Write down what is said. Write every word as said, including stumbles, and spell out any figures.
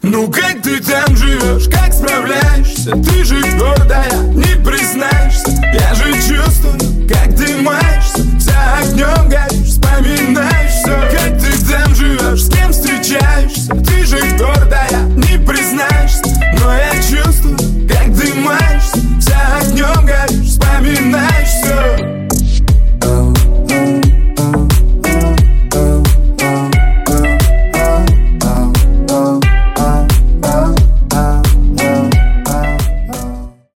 Ну как ты там живешь, как справляешься? Ты же гордая, не признаешься. Я же чувствую, как ты моя.